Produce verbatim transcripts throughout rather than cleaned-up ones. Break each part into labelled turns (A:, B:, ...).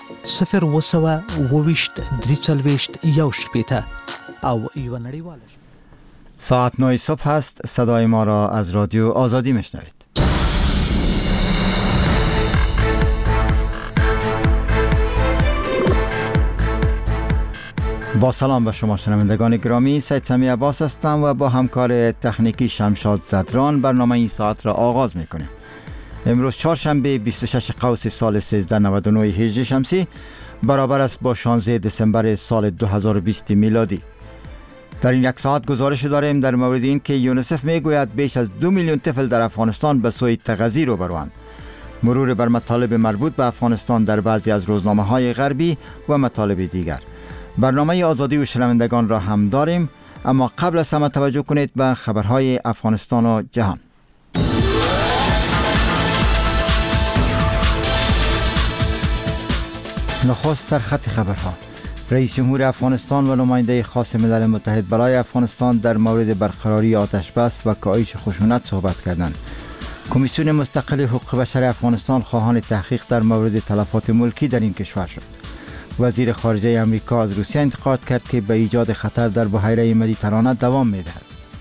A: صفر وسوه وویشت دریچلویشت یو شپیته او یو نړیواله.
B: ساعت نه صبح است. صدای ما را از رادیو آزادی میشنوید. با سلام به شما شنوندگان گرامی، سید سمی عباس هستم و با همکار تکنیکی شمشاد زدران برنامه این ساعت را آغاز میکنیم. امروز چهارشنبه بیست و شش قوس سال سیزده نود و نه هجری شمسی برابر است با شانزده دسامبر سال دو هزار و بیست میلادی. در این یک ساعت گزارش داریم در مورد این که یونیسف میگوید بیش از دو میلیون طفل در افغانستان به سوی تغذیه روبروند. مرور بر مطالب مربوط به افغانستان در بعضی از روزنامه‌های غربی و مطالب دیگر. برنامه آزادی و شنوندگان را هم داریم، اما قبل از همه توجه کنید به خبرهای افغانستان و جهان. نخست سرخط خبرها. رئیس جمهور افغانستان و نماینده خاص ملل متحد برای افغانستان در مورد برقراری آتش بس و کاهش خشونت صحبت کردند. کمیسیون مستقل حقوق بشر افغانستان خواهان تحقیق در مورد تلفات ملکی در این کشور شد. وزیر خارجه امریکا از روسیه انتقاد کرد که به ایجاد خطر در بحیره مدیترانه دوام می‌دهد.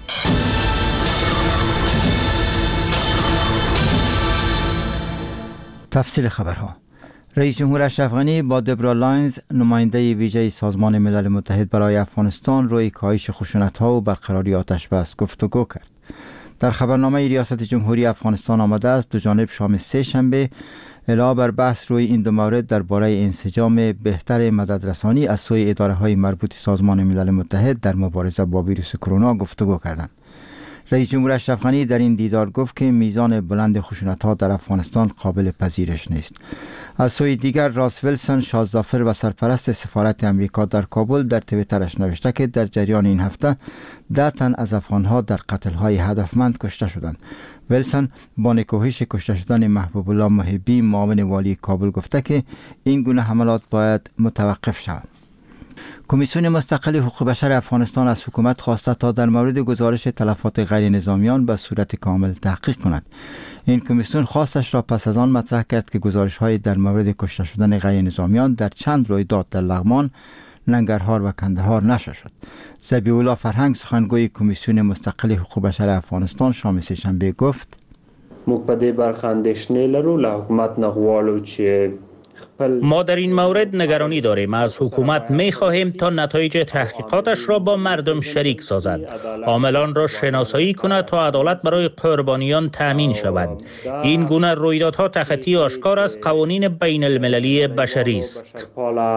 B: تفصیل خبرها. رئیس جمهور اشرف غنی با دبرا لاینز، نماینده ویژه سازمان ملل متحد برای افغانستان، روی کاهش خشونت‌ها و برقراری آتش بس گفتگو کرد. در خبرنامه ریاست جمهوری افغانستان آمده است دو جانب شام سه شنبه علاوه بر بحث روی این دو مورد درباره انسجام بهتر مددرسانی از سوی اداره‌های مربوط سازمان ملل متحد در مبارزه با ویروس کرونا گفتگو کردند. رئیس جمهور اشرف غنی در این دیدار گفت که میزان بلند خشونت‌ها در افغانستان قابل پذیرش نیست. از سوی دیگر راس ویلسون، شاهزافر و سرپرست سفارت امریکا در کابل در توییترش نوشته که در جریان این هفته ده تن از افغان‌ها در قتل‌های هدفمند کشته شدند. ویلسون با نکوهش کشته شدن محبوب الله محبی، معاون والی کابل، گفته که این گونه حملات باید متوقف شوند. کمیسیون مستقل حقوق بشر افغانستان از حکومت خواسته تا در مورد گزارش تلفات غیر نظامیان به صورت کامل تحقیق کند. این کمیسیون خواستش را پس از آن مطرح کرد که گزارش‌های در مورد کشته شدن غیر نظامیان در چند رویداد در لغمان، ننگرهار و کندهار نشر شد. ذبیح الله فرهنگ، سخنگوی کمیسیون مستقل حقوق بشر افغانستان، شام سه شنبه گفت:
C: موږ په دې برخه اندېښنې لرو، له حکومت نه غواړو چې
D: ما در این مورد نگرانی داریم. از حکومت می خواهیم تا نتایج تحقیقاتش را با مردم شریک سازد، عاملان را شناسایی کند تا عدالت برای قربانیان تامین شود. این گونه رویدادها تخطی آشکار از قوانین بین المللی بشری است.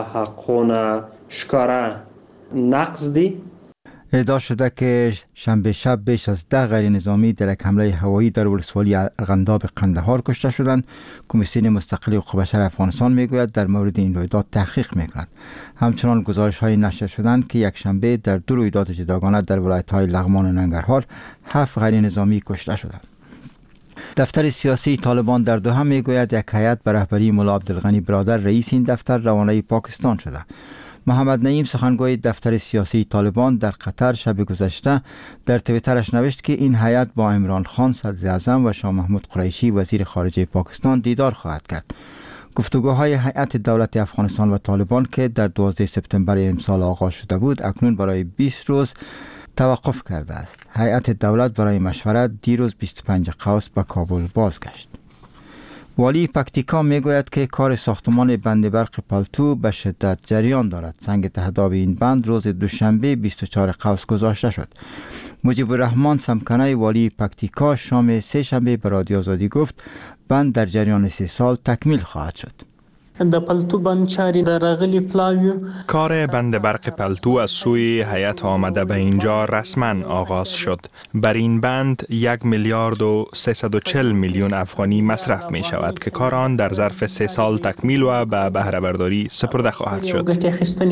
B: ادعا شده که شنبه شب بیش از ده غیر نظامی در یک حمله هوایی در ولسوالی ارغنداب قندهار کشته شدند. کمیسیون مستقل حقوق بشر افغانستان میگوید در مورد این رویداد تحقیق میکند. همچنان گزارش های نشر شدند که یک شنبه در دو رویداد جداگانه در ولایت های لغمان و ننگرهار هفت غیر نظامی کشته شدند. دفتر سیاسی طالبان در دوحه میگوید یک هیئت به رهبری ملا عبدالغنی برادر، رئیس این دفتر، روانه پاکستان شده. محمد نعیم، سخنگوی دفتر سیاسی طالبان در قطر، شب گذشته در توییترش نوشت که این هیئت با عمران خان صدر اعظم و شاه محمود قریشی وزیر خارجه پاکستان دیدار خواهد کرد. گفتگوهای هیئت دولت افغانستان و طالبان که در دوازده سپتامبر امسال آغاز شده بود اکنون برای بیست روز توقف کرده است. هیئت دولت برای مشورت دیروز بیست و پنج قوس به کابل بازگشت. والی پکتیکا میگوید که کار ساختمان بند برق پلتو به شدت جریان دارد. سنگ تهداب این بند روز دوشنبه بیست و چهار قوس گذاشته شد. مجیب الرحمن سمکنه، والی پکتیکا، شام سه شنبه به رادیو آزادی گفت بند در جریان سه سال تکمیل خواهد شد.
E: د پلتو بند چاری در راغلی پلاویو.
F: کار بند برق پلتو از سوی هیئت آمده به اینجا رسما آغاز شد. بر این بند یک میلیارد و سیصد و چهل میلیون افغانی مصرف می شود که کار آن در ظرف سه سال تکمیل و به بهره برداری سپرده خواهد شد.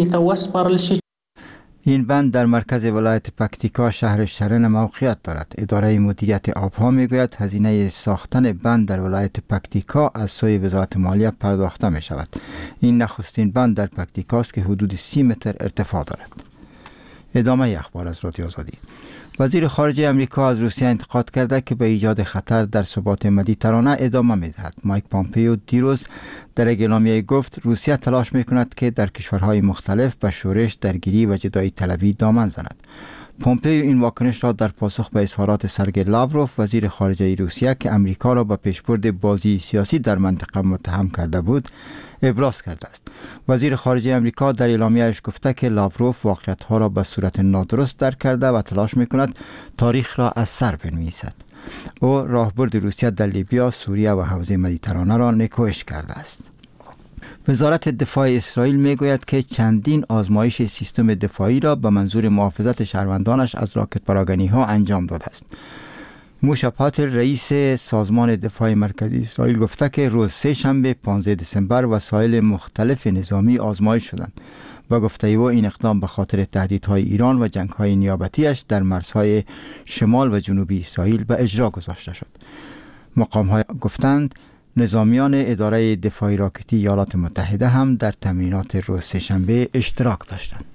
B: این بند در مرکز ولایت پکتیکا شهر شرن موقعیت دارد. اداره مدیریت آبها میگوید هزینه ساختن بند در ولایت پکتیکا از سوی وزارت مالیه پرداخته می شود. این نخستین بند در پکتیکا است که حدود سی متر ارتفاع دارد. ادامه اخبار از رادیو آزادی. وزیر خارجه امریکا از روسیه انتقاد کرده که به ایجاد خطر در ثبات مدیترانه ادامه می‌دهد. مایک پامپیو دیروز در اعلامیه گفت روسیه تلاش می‌کند که در کشورهای مختلف به شورش، درگیری و جدایی طلبی دامن زند. پومپیو این واکنش را در پاسخ به اظهارات سرگئی لاوروف وزیر خارجه روسیه که امریکا را به پیشبرد بازی سیاسی در منطقه متهم کرده بود ابراز کرده است. وزیر خارجه امریکا در اعلامیه‌اش گفته که لاوروف واقعیت‌ها را به صورت نادرست درک کرده و تلاش می‌کند تاریخ را از سر بنویسد. او راهبرد روسیه در لیبیا، سوریه و حوزه مدیترانه را نکوهش کرده است. وزارت دفاع اسرائیل میگوید که چندین آزمایش سیستم دفاعی را به منظور محافظت شهروندانش از راکت پراگنی ها انجام داده است. موشا پاتل رئیس سازمان دفاع مرکزی اسرائیل گفته که روز سه شنبه پانزده دسامبر وسایل مختلف نظامی آزمایش شدند و گفته او این اقدام به خاطر تهدیدهای ایران و جنگ‌های نیابتیش در مرزهای شمال و جنوبی اسرائیل به اجرا گذاشته شد. مقام‌ها گفتند نظامیان اداره دفاعی راکتی ایالات متحده هم در تمرینات روز سه‌شنبه اشتراک داشتند.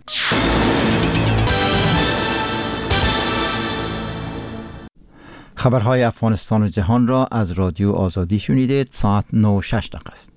B: خبرهای افغانستان و جهان را از رادیو آزادی شنیدید. ساعت نه و شش دقیقه است.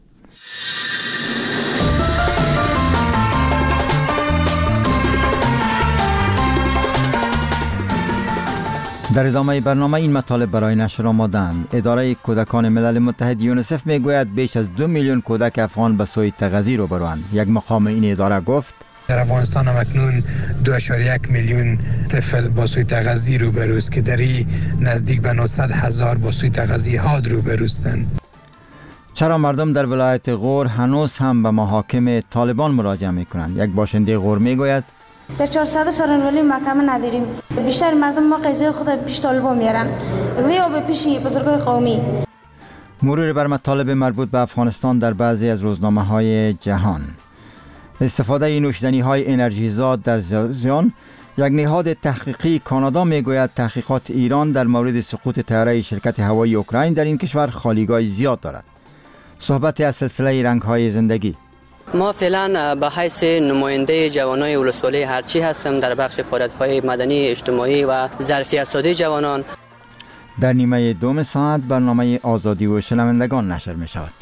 B: در ادامه برنامه این مطالب برای نشر آماده‌اند. اداره کودکان ملل متحد یونیسف میگوید بیش از دو میلیون کودک افغان به سوی تغذی روبروند. یک مقام این اداره گفت
G: در افغانستان اکنون دو اشاریه یک میلیون طفل با سوی تغذی روبروست که در این نزدیک به نهصد هزار با سوی تغذی حاد روبروستند.
B: چرا مردم در ولایت غور هنوز هم به محاکم طالبان مراجعه میکنند؟ یک باشنده غور میگوید
H: در چهارصد سالن ولی محکمه نداریم. بیشتر مردم ما قضیه خود پیش طالبان میارن و یا به پیش بزرگای قومی.
B: مرور بر مطالب مربوط به افغانستان در بعضی از روزنامه‌های جهان. استفاده نوشیدنی‌های انرژیزاد در زیان. یک نهاد تحقیقی کانادا میگوید تحقیقات ایران در مورد سقوط طیاره شرکت هوایی اوکراین در این کشور خالیگاه زیاد دارد. صحبت از سلسله رنگ‌های زندگی.
I: ما فعلا به حیث نماینده جوانای ولسوالی هرچی هستم در بخش فعالیت‌های مدنی، اجتماعی و ظرفیت سازی جوانان.
B: در نیمه دوم ساعت برنامه آزادی و شنوندگان نشر می شود.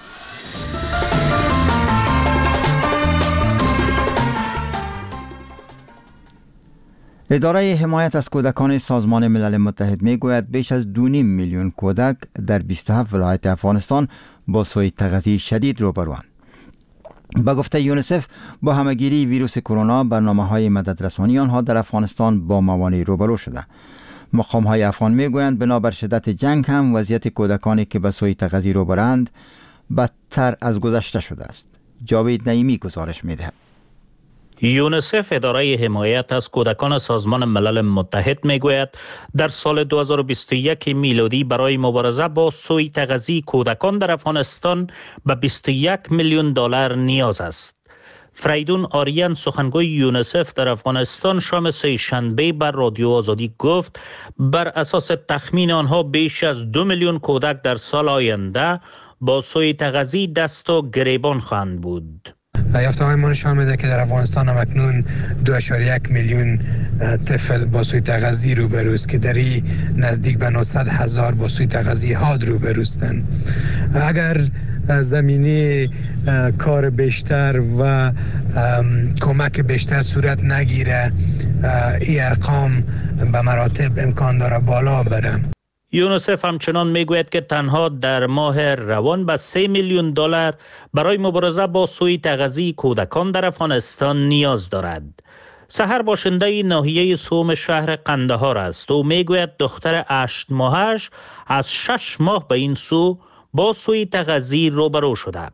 B: اداره حمایت از کودکان سازمان ملل متحد می گوید بیش از دو نیم میلیون کودک در بیست و هفت ولایت افغانستان با سوء تغذیه شدید روبروند. با گفته یونیسف با همگیری ویروس کرونا برنامه‌های مددرسانی آنها در افغانستان با موانع روبرو شده. مقام‌های افغان میگویند بنابر شدت جنگ هم وضعیت کودکانی که به سوء تغذیه روبروند بدتر از گذشته شده است. جاوید نعیمی گزارش می‌دهد.
D: یونیسف اداره حمایت از کودکان سازمان ملل متحد میگوید در سال دو هزار و بیست و یک میلادی برای مبارزه با سوء تغذیه کودکان در افغانستان به بیست و یک میلیون دلار نیاز است. فریدون آریان سخنگوی یونیسف در افغانستان شام سه شنبه بر رادیو آزادی گفت بر اساس تخمین آنها بیش از دو میلیون کودک در سال آینده با سوء تغذیه دست و گریبان خواهند بود.
G: یافته‌های ما نشان میده که در افغانستان هم اکنون دو اشاریه یک میلیون طفل با سوء تغذیه روبروست که در این نزدیک به نهصد هزار با سوء تغذیه حاد روبروستند. اگر زمینه کار بیشتر و کمک بیشتر صورت نگیره این ارقام به مراتب امکان داره بالا بره.
D: یونیسف همچنان میگوید که تنها در ماه روان به سه میلیون دلار برای مبارزه با سوء تغذیه کودکان در افغانستان نیاز دارد. سحر باشنده ناحیه سوم شهر قندهار است و میگوید دختر هشت ماهش از شش ماه به این سو با سوء تغذیه روبرو شده.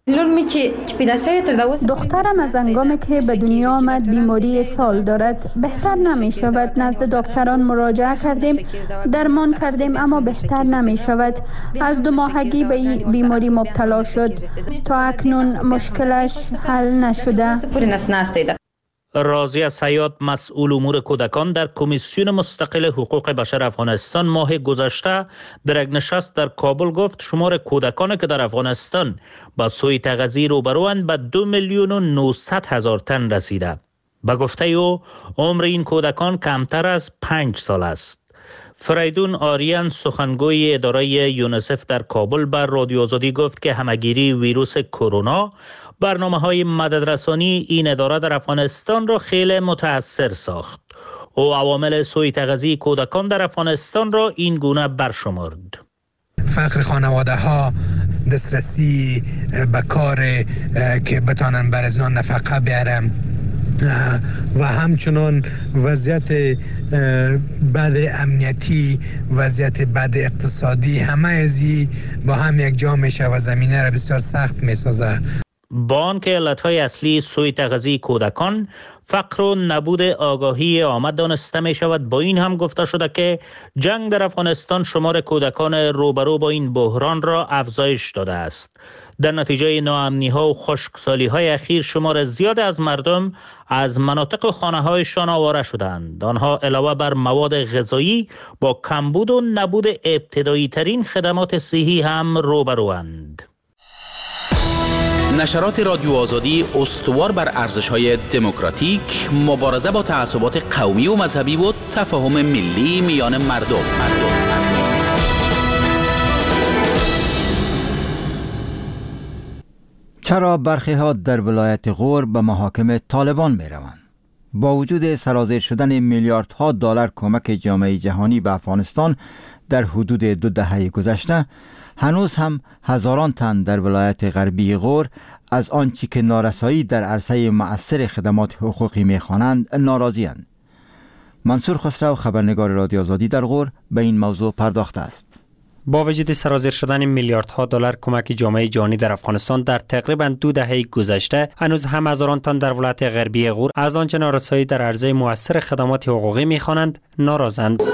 J: دخترم از هنگامی که به دنیا آمد بیماری سال دارد، بهتر نمی شود. نزد دکتران مراجعه کردیم، درمان کردیم اما بهتر نمی شود. از دو ماهگی به این بیماری مبتلا شد. تا اکنون مشکلش حل نشده.
D: راضیه سیاد مسئول امور کودکان در کمیسیون مستقل حقوق بشر افغانستان ماه گذشته در یک نشست در کابل گفت شمار کودکانی که در افغانستان با سوء تغذیه روبروند به دو میلیون و نهصد هزار تن رسیده. به گفته او عمر این کودکان کمتر از پنج سال است. فریدون آریان سخنگوی اداره یونیسف در کابل بر رادیو آزادی گفت که همهگیری ویروس کرونا برنامه‌های مددرسانی این اداره در افغانستان را خیلی متاثر ساخت. او عوامل سوء تغذیه کودکان در افغانستان را این گونه برشمرد.
G: فقر خانواده ها، دسترسی به کار که بتانن بر از نان نفقه بیارن و همچنان وضعیت بد امنیتی، وضعیت بد اقتصادی، همه ازی با هم یک جا میشه و زمینه را بسیار سخت میسازه.
D: با آنکه علتهای اصلی سوء تغذیه کودکان فقر و نبود آگاهی آمد دانسته می شود، با این هم گفته شده که جنگ در افغانستان شمار کودکان روبرو با این بحران را افزایش داده است. در نتیجه ناامنی ها و خشکسالی های اخیر شمار زیاد از مردم از مناطق خانه هایشان آواره شدند. آنها علاوه بر مواد غذایی با کمبود و نبود ابتدایی ترین خدمات صحی هم روبروند.
K: نشرات رادیو آزادی استوار بر ارزش‌های دموکراتیک، مبارزه با تعصبات قومی و مذهبی و تفاهم ملی میان مردم. مردم.
B: چرا برخی ها در ولایت غور به محاکم طالبان می روند؟ با وجود سرازیر شدن میلیاردها دلار کمک جامعه جهانی به افغانستان در حدود دو دهه گذشته، هنوز هم هزاران تن در ولایت غربی غور از آنچه که نارسایی در عرصه مؤثر خدمات حقوقی می‌خوانند ناراضی‌اند. منصور خسرو، خبرنگار رادیو آزادی در غور، به این موضوع پرداخته است.
L: با وجود سرازیر شدن میلیاردها دلار کمک جامعه جهانی در افغانستان در تقریباً دو دهه گذشته، هنوز هم هزاران تن در ولایت غربی غور از آنچه نارسایی در عرصه مؤثر خدمات حقوقی می‌خوانند ناراضند.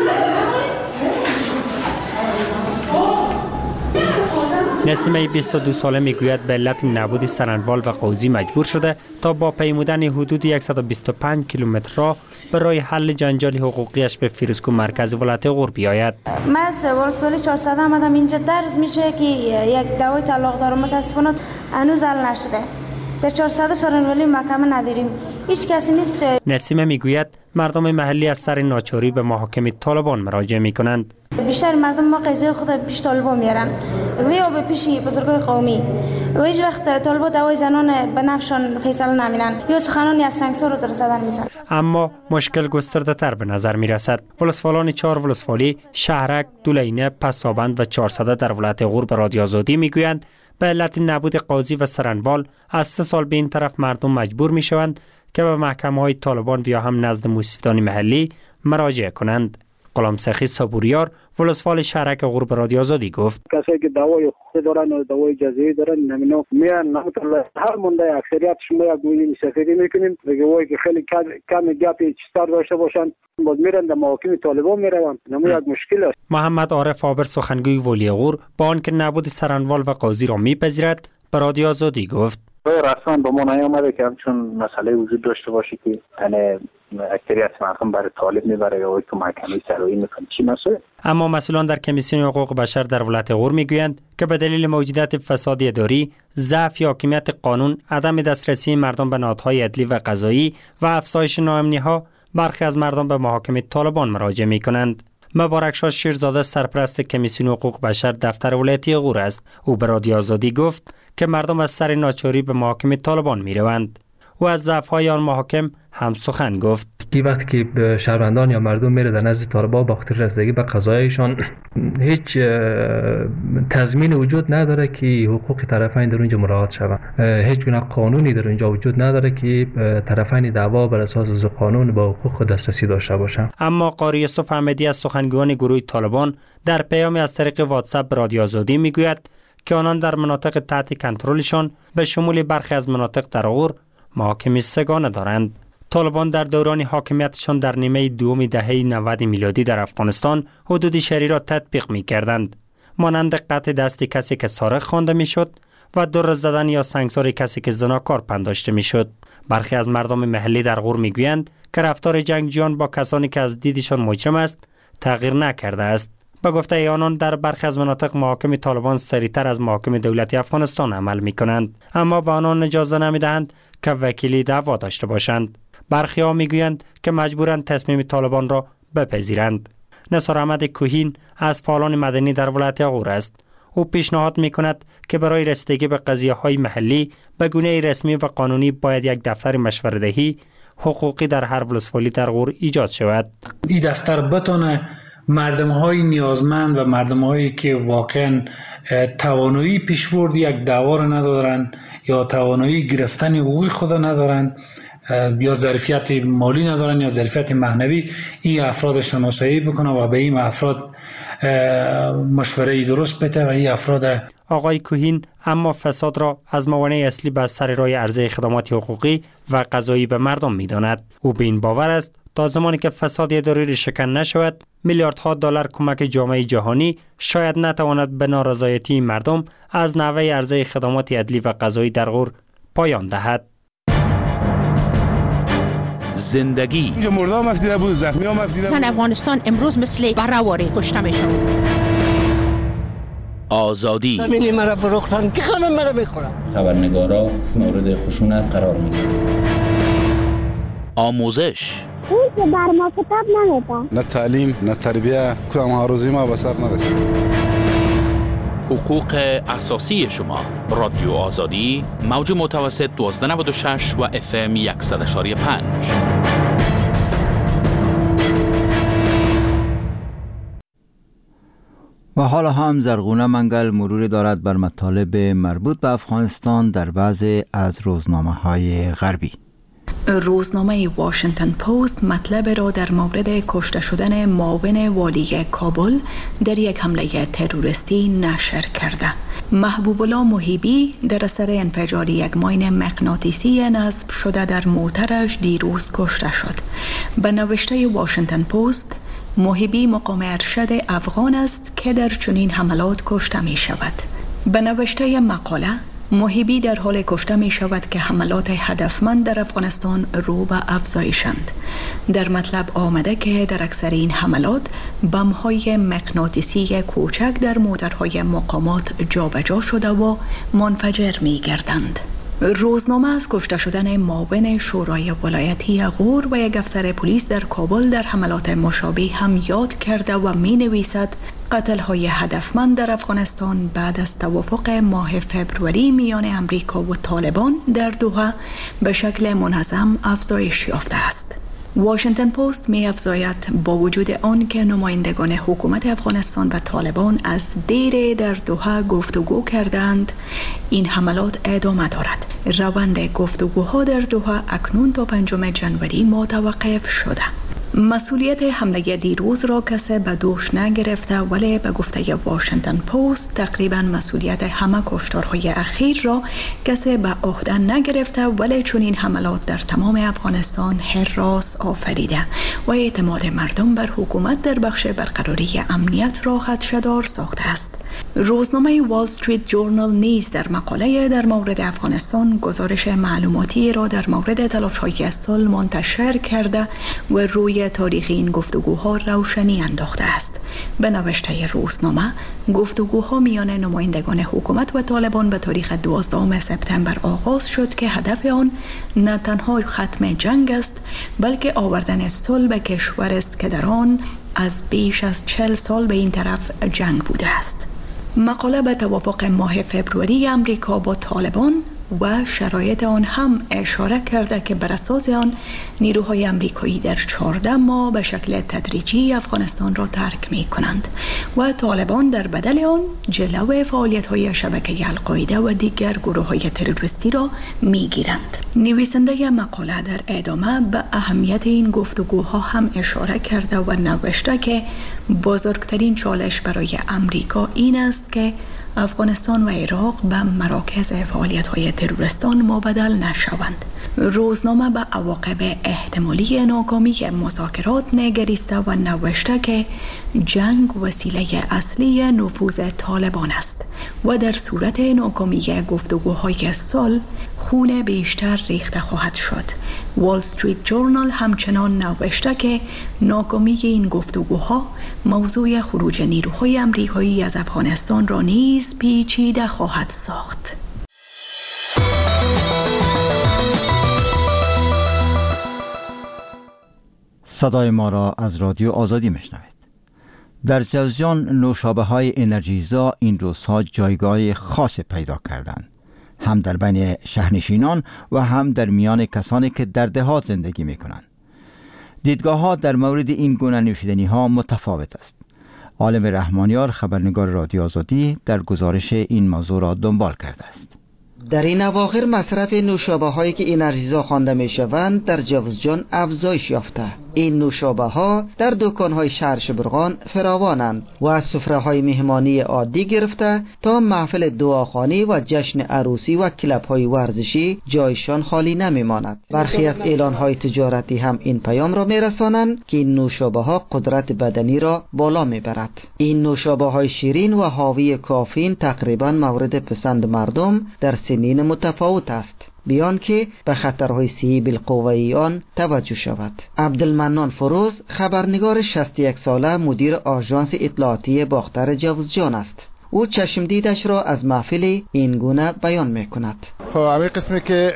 L: نسیمه بیست و دو ساله میگوید به علت نبود سرنوال و قوزی مجبور شده تا با پیمودن حدود صد و بیست و پنج کیلومتر را برای حل جنجال حقوقیش به فیروزکو مرکز ولایت غور بیاید.
H: من از ولسوالی چهارصد آمدم اینجا، درز میشه که یک دعوای طلاق دارم، متاسفانه هنوز حل نشده. در چهارصد سارنوالی محکمه نداریم، هیچ کسی نیست.
L: نسیمه میگوید مردم محلی از سر ناچاری به محاکم طالبان مراجعه میکنند.
H: بیشتر مردم ما قضیه خود پیش طالبان میارن و یا به پیش بزرگای قومی و هیچ وقت طالبان دعوای زنان به نفشان فیصله نمینن یا سخنانی از سنگسار رو در زدن میزن.
L: اما مشکل گسترده تر به نظر میرسد. ولسوالان چهار ولسوالی، شهرک، دولینه، پسابند و چهارصد در ولایت غور به رادیو آزادی میگویند به علت نبود قاضی و سرنوال از سه سال به این طرف مردم مجبور میشوند که به محکمه های طالبان و یا هم نزد موسفدان محلی مراجعه کنند. غلام سخی صبوریار، ولسوال شهرک غور به رادیو آزادی گفت
M: کسایی که دعوای حقوقی دارن و دعوای جزایی دارن نمینا میان نمطلع هر مونده اکثریت شما یک گویی سفیدی میکنیم دیگه وای که خیلی کم گپی چیزتر داشته باشن باز میرن در محاکم طالبان میروند. نمو یک مشکل است.
L: محمد عارف آبر، سخنگوی ولی غور، با آنکه نبود سرنوال و قاضی را میپذیرد به رادیو آزادی گفت
M: رسما به ما نیامده که همچون مسئله وجود داشته باشه که یعنی اکثریت مردم برای طالب میبره یا که محکمه سرایی میکنه چی مسئله.
L: اما مسئولان در کمیسیون حقوق بشر در ولایت غور میگویند که به دلیل موجودیت فساد اداری، ضعف حاکمیت قانون، عدم دسترسی مردم به نهادهای عدلی و قضایی و افزایش ناامنی‌ها، برخی از مردم به محاکم طالبان مراجعه میکنند. مبارک شاه شیرزاده، سرپرست کمیسیون حقوق بشر دفتر ولایتی غور است. او به رادیو آزادی گفت که مردم از سر ناچاری به محاکم طالبان میروند. او از ضعف‌های آن محاکم هم سخن گفت.
N: که وقتی که شهروندان یا مردم میره در نزد طالبان با خاطر رسیدگی به قضایشان هیچ تضمین وجود نداره که حقوق طرفین در اونجا مراعات شود. هیچ گونه قانونی در اونجا وجود نداره که طرفین دعوا بر اساس قانون با حقوق دسترسی داشته باشند.
L: اما قاری یوسف احمدی از سخنگویان گروه طالبان در پیامی از طریق واتساپ به رادیو آزادی میگوید که آنان در مناطق تحت کنترلشان به شمول برخی از مناطق در غور محاکم سگانه دارند. طالبان در دوران حاکمیتشان در نیمه دوم دهه نود میلادی در افغانستان حدود شهری را تطبیق می کردند، مانند قطع دست کسی که سارق خوانده می شد و دور زدن یا سنگسار کسی که زناکار پنداشته می شد. برخی از مردم محلی در غور می گویند که رفتار جنگجویان با کسانی که از دیدشان مجرم است تغییر نکرده است. به گفته آنان در برخی از مناطق محاکم طالبان سریعتر از محاکم دولتی افغانستان عمل می کنند، اما به آنان اجازه نمی دهند که وکیلی دعوا داشته باشند. برخی ها میگویند که مجبورند تصمیم طالبان را بپذیرند. نثار احمد کوهین از فعالان مدنی در ولایت غور است. او پیشنهاد میکند که برای رسیدگی به قضیه های محلی به گونه رسمی و قانونی باید یک دفتر مشوره‌دهی حقوقی در هر ولسوالی در غور ایجاد شود.
O: این دفتر بتونه مردم های نیازمند و مردم هایی که واقعا توانایی پیشبرد یک دعوا را ندارن یا توانایی گرفتن حقوق خود ندارن یا ظرفیت مالی ندارن یا ظرفیت معنوی، این افراد شناسایی بکنه و به این افراد مشوره درست بده و این افراد.
L: آقای کوهین اما فساد را از موانع اصلی بر سر راه عرضه خدمات حقوقی و قضایی به مردم می‌داند. او به این باور است تا زمانی که فساد اداری ریشه‌کن نشود، میلیاردها دلار کمک جامعه جهانی شاید نتواند به نارضایتی مردم از نحوه عرضه خدمات عدلی و قضایی در غور پایان دهد.
K: زندگی
P: اینجا مرده هم افتیده بود، زخمی هم افتیده بود.
Q: زن افغانستان امروز مثل برهواری کشته میشن.
K: آزادی
Q: زمینی مرا فروختن که خانم مرا بخورم.
R: خبرنگارا مورد خشونت قرار میگیرن.
K: آموزش
S: اون که بر ما کتاب نمیده.
P: نه تعلیم نه تربیه، کدام ها روزی ما به سر نرسید.
K: حقوق اساسی شما. رادیو آزادی، موج متوسط دوازده نود و شش و اف ام صد و پنج.
B: و حالا هم زرغونه منگل مرور دارد بر مطالب مربوط به افغانستان در بعضی از روزنامه‌های غربی.
T: روزنامه واشنگتن پست مطلب را در مورد کشته شدن معاون والی کابل در یک حمله تروریستی نشر کرده. محبوب الله محیبی در اثر انفجار یک ماین مغناطیسی نصب شده در موترش دیروز کشته شد. به نوشته واشنگتن پست، محیبی مقام ارشد افغان است که در چنین حملات کشته می شود. به نوشته مقاله، محیبی در حال کشته می شود که حملات هدفمند در افغانستان رو به افزایشند. در مطلب آمده که در اکثر این حملات بم‌های مغناطیسی کوچک در موترهای مقامات جابجا شده و منفجر می گردند. روزنامه از کشته شدن معاون شورای ولایتی غور و یک افسر پلیس در کابل در حملات مشابه هم یاد کرده و می نویسد قتل های هدفمند در افغانستان بعد از توافق ماه فبروری میان امریکا و طالبان در دوحه به شکل منظم افزایش یافته است. واشنگتن پست می افزاید با وجود آن که نمایندگان حکومت افغانستان و طالبان از دیر در دوحه گفتگو کردند، این حملات ادامه دارد. روند گفتگوها در دوحه اکنون تا پنجم ژانویه متوقف شده. مسئولیت حمله دیروز را کسی به دوش نگرفته، ولی به گفته واشنگتن پست تقریبا مسئولیت همه کشتارهای اخیر را کسی به عهده نگرفته، ولی چون این حملات در تمام افغانستان هراس آفریده و اعتماد مردم بر حکومت در بخش برقراری امنیت را خدشه‌دار ساخته است. روزنامه وال استریت جورنال نیز در مقاله در مورد افغانستان گزارش معلوماتی را در مورد تلاش‌های صلح منتشر کرده و روی تاریخ این گفتگوها روشنی انداخته است. به نوشته روزنامه، گفتگوها میان نمایندگان حکومت و طالبان به تاریخ دوازدهم سپتامبر آغاز شد که هدف آن نه تنها ختم جنگ است، بلکه آوردن صلح به کشور است که در آن از بیش از چهل سال به این طرف جنگ بوده است. مقاله به توافق ماه فبروری امریکا با طالبان و شرایط آن هم اشاره کرده که بر اساس آن نیروهای امریکایی در چهارده ماه به شکل تدریجی افغانستان را ترک می کنند و طالبان در بدل آن جلو فعالیت های شبکه القاعده و دیگر گروه های تروریستی را می گیرند. نویسنده مقاله در ادامه به اهمیت این گفتگوها هم اشاره کرده و نوشته که بزرگترین چالش برای امریکا این است که افغانستان و عراق به مراکز فعالیت‌های تروریستان مبدل نشوند. روزنامه به عواقب احتمالی ناکامی مذاکرات نگریسته و نوشته که جنگ وسیله اصلی نفوذ طالبان است و در صورت ناکامی گفتگوهای صلح خون بیشتر ریخته خواهد شد. وال استریت جورنال همچنان نوشته که ناکامی این گفتگوها موضوع خروج نیروهای امریکایی از افغانستان را نیز پیچیده خواهد ساخت.
B: صدای ما را از رادیو آزادی میشنوید. در جوزجان نوشابه های انرژیزا این روزها جایگاه خاص پیدا کردند، هم در بین شهرنشینان و هم در میان کسانی که در دهات زندگی میکنند. دیدگاه ها در مورد این گونه نوشیدنی ها متفاوت است. عالم رحمانیار خبرنگار رادیو آزادی در گزارش این موضوع را دنبال کرده است.
U: در این اواخر مصرف نوشابه هایی که انرژیزا خوانده می شوند در جوزجان افزایش یافته. این نوشابه ها در دکان های شهر شبرغان فراوانند و از سفره های مهمانی عادی گرفته تا محفل دعاخوانی و جشن عروسی و کلب های ورزشی جایشان خالی نمی ماند. برخی از اعلان های تجارتی هم این پیام را می رسانند که این نوشابه ها قدرت بدنی را بالا می برد. این نوشابه های شیرین و حاوی کافئین تقریبا مورد پسند مردم در سنین متفاوت است، بیان که به خطرهای صحی بالقوه آن توجه شود. عبدالمنان فروز خبرنگار شصت و یک ساله مدیر آژانس اطلاعاتی باختر جوزجان است. او چشم دیدش را از محفل این گونه بیان میکند.
V: خب همین قسمی که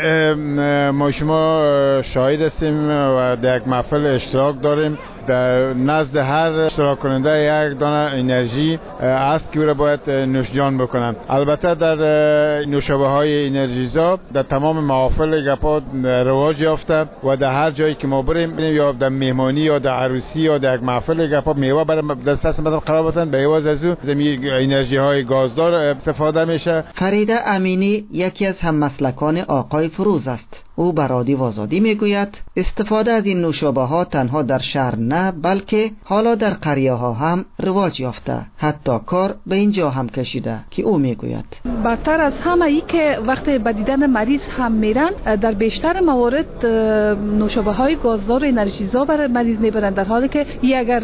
V: ما شما شاهد هستیم و در یک محفل اشتراک داریم، در نزد هر اشتراک کننده یک دانه انرژی است که او را باید نوشجان بکنند. البته در نوشابه های انرژیزا در تمام محافل گپا رواج یافته و در هر جایی که ما بریم یا در مهمانی یا در عروسی یا در یک محفل گپا میوه برای دست دست مردم قرار بدن، به عوض از او زمین انرژی های گازدار استفاده میشه.
U: فریده امینی یکی از هممسلکان آقای فروز است. او بر رادیو آزادی میگوید استفاده از این نوشابه ها تنها در شهر نه بلکه حالا در قریه ها هم رواج یافته، حتی کار به اینجا هم کشیده که او میگوید
W: بدتر از همه ای که وقتی به دیدن مریض هم میرن، در بیشتر موارد نوشابه های گازدار انرژیزا برای مریض میبرن، در حالی که ای اگر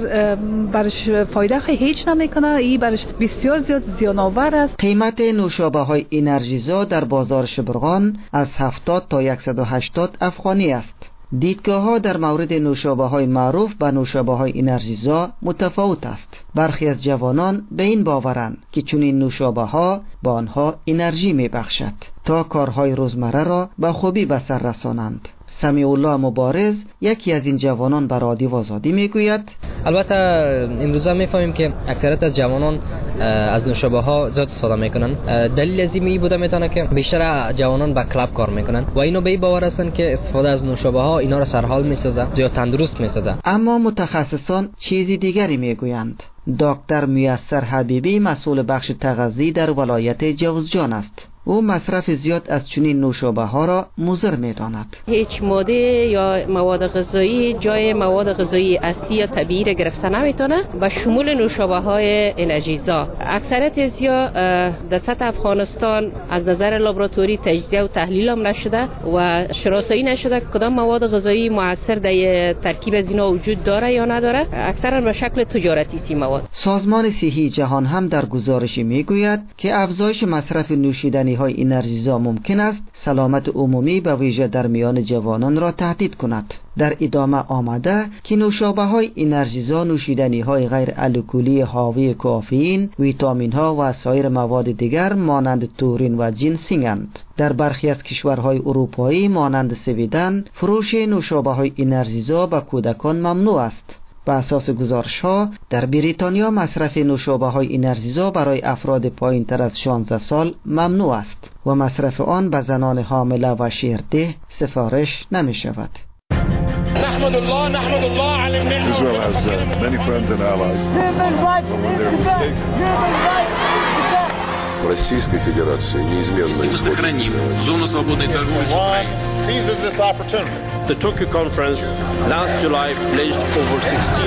W: برش فایده هیچ نمیکنه، ای برش بسیار زیاد زیان آور است.
U: قیمت نوشابه های انرژیزا در بازار شبرغان از هفتاد تا صد و هشتاد افغانی است. دیدگاه ها در مورد نوشابه های معروف به نوشابه های انرژیزا متفاوت است. برخی از جوانان به این باورند که چون این نوشابه ها با آنها انرژی می بخشد تا کارهای روزمره را به خوبی به سر رسانند. سمیع الله مبارز یکی از این جوانان به رادیو آزادی میگوید
X: البته امروزه میفهمیم که اکثریت از جوانان از نوشابه ها زیاد استفاده میکنن. دلیل از این بوده میتونه که بیشتر جوانان با کلاب کار میکنن و اینو به این باور هستن که استفاده از نوشابه ها اینا را سرحال میسازه، زیاد تندرست میسازه.
U: اما متخصصان چیزی دیگری میگویند. دکتر میسر حبیبی مسئول بخش تغذیه در ولایت جوزجان است. او مصرف زیاد از چنین نوشابه ها را مضر می‌داند.
Y: هیچ ماده یا مواد غذایی جای مواد غذایی اصلی یا طبیعی را گرفته نمیتونه. به شمول نوشابه های انرژیزا اکثریت ازیا در سطح افغانستان از نظر لابراتوری تجزیه و تحلیل هم نشده و شناسایی نشده کدام مواد غذایی مؤثر در ترکیب از اینا وجود داره یا نداره. اکثرا به شکل تجارتی سی مواد.
U: سازمان صحی جهان هم در گزارشی میگوید که افزایش مصرف نوشیدنی های انرژیزا ممکن است سلامت عمومی به ویژه در میان جوانان را تهدید کند. در ادامه آمده که نوشابه های انرژیزا نوشیدنی های غیر الکلی حاوی کافئین، ویتامین ها و سایر مواد دیگر مانند تورین و جنسینگند. در برخی از کشورهای اروپایی مانند سویدن فروش نوشابه های انرژیزا به کودکان ممنوع است. به اساس گزارش ها در بریتانیا مصرف نوشابه های انرژیزا برای افراد پایین تر از شانزده سال ممنوع است و مصرف آن به زنان حامله و شیرده سفارش نمی شود.
Z: نحمد الله نحمد الله على النعمة. Israel has uh, many friends and allies. But when they're mistaken. Российской Федерации неизменно
K: сохраним зону свободной торговли с Украиной.
Z: Seizes this opportunity. The Tokyo conference last July pledged over sixteen.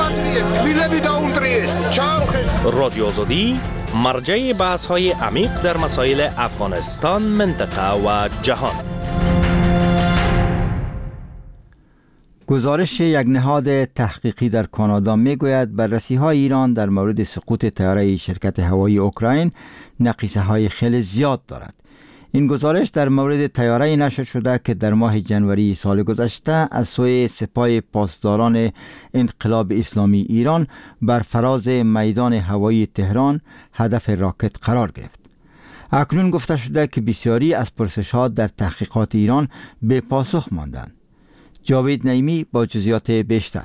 D: رادیو آزادی مرجع بحث های عمیق در مسائل افغانستان، منطقه و جهان.
B: گزارش یک نهاد تحقیقی در کانادا میگوید بررسی‌های ایران در مورد سقوط طیاره شرکت هوایی اوکراین نقیصه‌های خیلی زیاد دارد. این گزارش در مورد طیاره‌ای نشر شده که در ماه جنوری سال گذشته از سوی سپاه پاسداران انقلاب اسلامی ایران بر فراز میدان هوایی تهران هدف راکت قرار گرفت. اکنون گفته شده که بسیاری از پرسش‌ها در تحقیقات ایران به پاسخ ماندند. جاوید نعیمی با جزئیات بیشتر.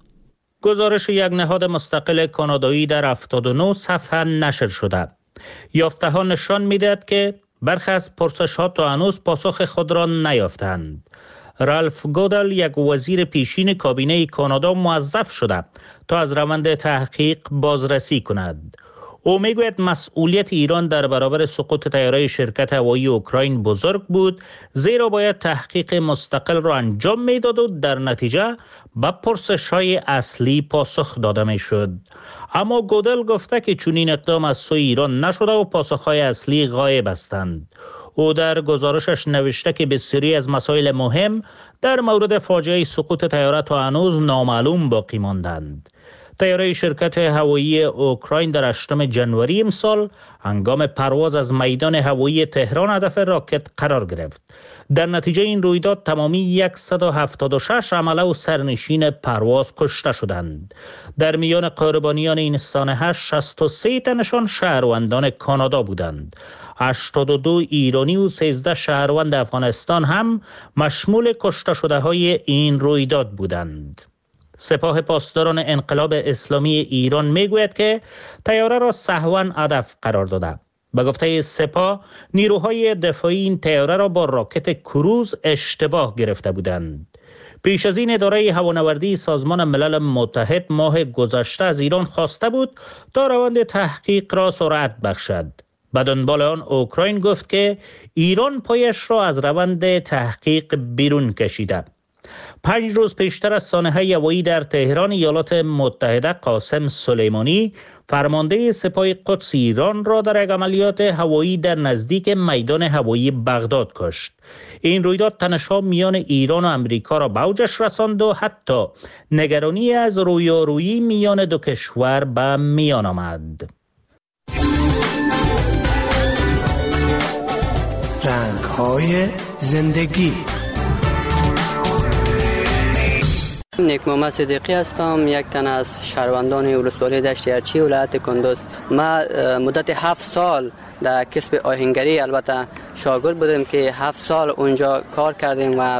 D: گزارش یک نهاد مستقل کانادایی در هفتاد و نه صفحه نشر شده. یافته ها نشان می‌دهد که برخی از پرسش ها تا هنوز پاسخ خود را نیافتند. رالف گودل، یک وزیر پیشین کابینه کانادا، موظف شده تا از روند تحقیق بازرسی کند. او میگوید مسئولیت ایران در برابر سقوط طیاره شرکت هوایی اوکراین بزرگ بود، زیرا باید تحقیق مستقل را انجام میداد و در نتیجه به پرسش‌های اصلی پاسخ داده میشد. اما گودل گفته که چون این اقدام از سوی ایران نشده و پاسخ‌های اصلی غایب هستند. او در گزارشش نوشته که بسیاری از مسائل مهم در مورد فاجعه سقوط طیاره تا هنوز نامعلوم باقی ماندند. طیاره شرکت هوایی اوکراین در هشتم ژانویه امسال هنگام پرواز از میدان هوایی تهران هدف راکت قرار گرفت. در نتیجه این رویداد تمامی صد و هفتاد و شش عمله و سرنشین پرواز کشته شدند. در میان قربانیان این سانحه شصت و سه تنشان شهروندان کانادا بودند. هشتاد و دو ایرانی و سیزده شهروند افغانستان هم مشمول کشته شده های این رویداد بودند. سپاه پاسداران انقلاب اسلامی ایران میگوید که طیاره را سهواً هدف قرار داده. به گفته سپاه، نیروهای دفاعی این طیاره را با راکت کروز اشتباه گرفته بودند. پیش از این اداره هوانوردی سازمان ملل متحد ماه گذشته از ایران خواسته بود تا روند تحقیق را سرعت بخشد. به دنبال آن اوکراین گفت که ایران پایش را از روند تحقیق بیرون کشیده. پنج روز پیشتر از سانحه هوایی در تهران ایالات متحده، قاسم سلیمانی، فرمانده سپاه قدس ایران را در یک عملیات هوایی در نزدیک میدان هوایی بغداد کشت. این رویداد تنش‌ها میان ایران و امریکا را به اوجش رساند و حتی نگرانی از رویارویی میان دو کشور به میان آمد.
A: رنگ‌های زندگی.
C: نیک محمد صدیقی هستم، یک تن از شهروندان ولسوالی دشت یرچی ولایت کندوز. ما مدت هفت سال در کسب آهنگری، البته شاگرد بودیم که هفت سال اونجا کار کردیم و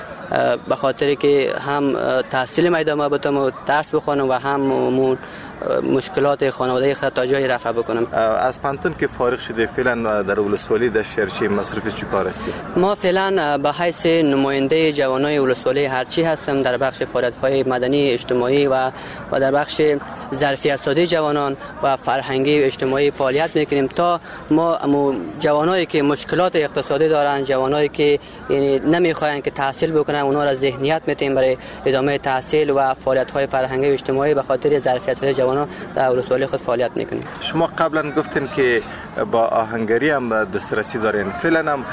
C: به خاطر که هم تحصیل ادامه بدم و درس بخونم و هم مشکلات خانواده خود تا جای رفع بکنم.
E: از پانتون که فارغ شده فعلا در ولسوالی دشت یرچی مصروف چی کار هستی؟
C: ما فعلا به حیث نماینده جوانای ولسوالی هرچی هستم در بخش فعالیت‌های مدنی اجتماعی و و در بخش ظرفیت سازی جوانان و فرهنگی و اجتماعی فعالیت میکنیم تا ما جوانایی که مشکلات اقتصادی دارن، جوانایی که یعنی نمیخواین که تحصیل بکنن، اونها را ذهنیت میتیم برای ادامه تحصیل و فعالیت‌های فرهنگی و اجتماعی به خاطر ظرفیت سازی جوانان در ولسوالی خود فعالیت میکنیم.
E: شما قبلا گفتین که با آهنگری هم دسترسی دارین، فعلا هم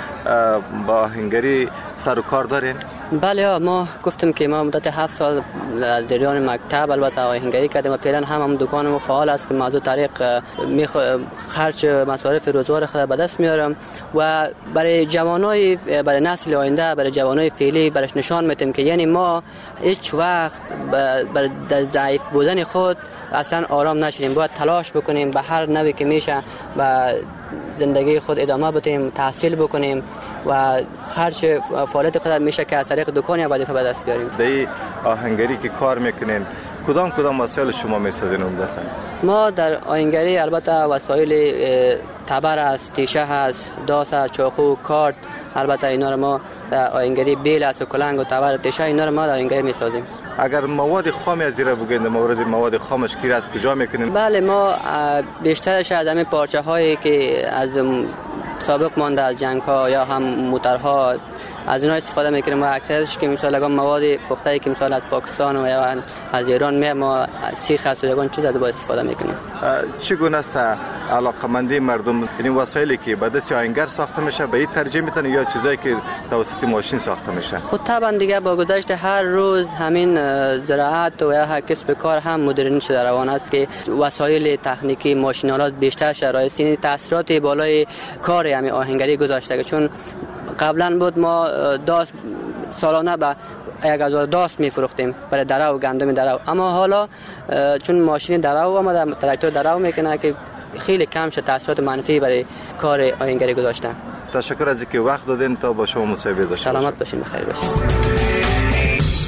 E: با آهنگری سر و کار دارین؟
C: بله، ما گفتم که ما مدت هفت سال در جریان مکتب البته آهنگری کردیم و فعلا هم هم دکانم فعال است که موضوع طریق میخ... خرج مصارف روزمره خود به دست میارم و برای جوانای برای نسل آینده، برای جوانای فعلی برش نشان میدیم که یعنی ما هیچ وقت برای ضعیف بودن خود اصلا آرام نشیم، باید تلاش بکنیم به هر نوعی که میشه و زندگی خود ادامه بدیم، تحصیل بکنیم و خرج فعالیت خود میشه که از طریق دکان یا وظیفه به دست بیاریم.
E: در آهنگری که کار میکنین کدام کدام وسایل شما میسازین عمدتاً؟
C: ما در آهنگری البته وسایل تبر است، تیشه هست، داس است، چاقو، کارت، البته اینا رو ما در آهنگری بیل است و کلنگ و تبر و تیشه اینا رو ما در آهنگری میسازیم.
E: اگر مواد خام از زیرا بگین، مورد مواد خامش کی از کجا میکنین؟
C: بله، ما بیشترش از همین پارچه هایی که از سابق مانده از جنگ ها یا هم موترها از اینا استفاده میکنیم و اکثرش که مثلا لگام مواد پخته که مثلا از پاکستان و یا از ایران می ما سیخ است و یگان چیز از با استفاده میکنیم.
E: چگونه است علاقمندی مردم این وسایلی که به دست آهنگر ساخته میشه به این ترجمه میتونه یا چیزایی که توسط ماشین ساخته میشه؟
C: خود طبعا دیگه با گذشت هر روز همین زراعت و یا هر کسب کار هم مدرن شده روان است که وسایل تکنیکی ماشینالات بیشتر شرایط این تاثیرات بالای کار همین آهنگری گذاشته که چون قبلا بود ما داست سالانه به یک هزار داست میفروختیم برای درو و گندم درو، اما حالا چون ماشین درو آمده، تراکتور درو میکنه که خیلی کم شد تاثیرات منفی برای کار آهنگری گذاشتن.
E: تشکر از اینکه وقت دادین تا با شما مصاحبه داشتیم.
C: سلامت باشین، بخیر باشین.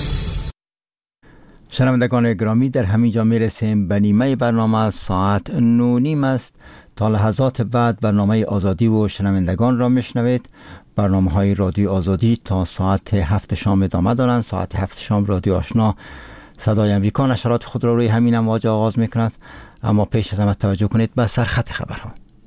B: شنوندگان گرامی، در همینجا میرسیم به نیمه برنامه. ساعت نو نیم است. تا لحظات بعد برنامه آزادی و شنوندگان را میشنوید. برنامه های رادیو آزادی تا ساعت هفت شام ادامه دارند. ساعت هفت شام رادیو آشنا صدای امریکا نشرات خود را روی همین امواج آغاز میکند. اما پیش از همه توجه کنید به سرخط خبرها.